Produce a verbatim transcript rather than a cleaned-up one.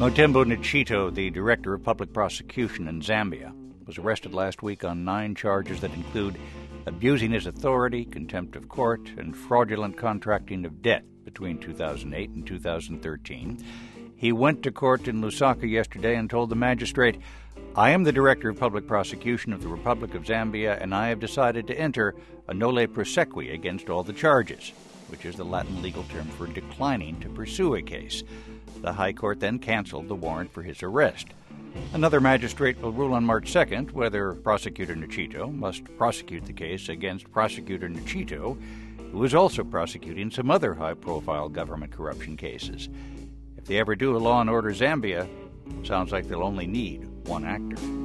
Motembo Nchito, the director of public prosecution in Zambia, was arrested last week on nine charges that include abusing his authority, contempt of court, and fraudulent contracting of debt between two thousand eight and two thousand thirteen. He went to court in Lusaka yesterday and told the magistrate, "I am the director of public prosecution of the Republic of Zambia, and I have decided to enter a nolle prosequi against all the charges," which is the Latin legal term for declining to pursue a case. The High Court then canceled the warrant for his arrest. Another magistrate will rule on March second whether Prosecutor Nchito must prosecute the case against Prosecutor Nchito, who is also prosecuting some other high-profile government corruption cases. If they ever do a Law and Order Zambia, sounds like they'll only need one actor.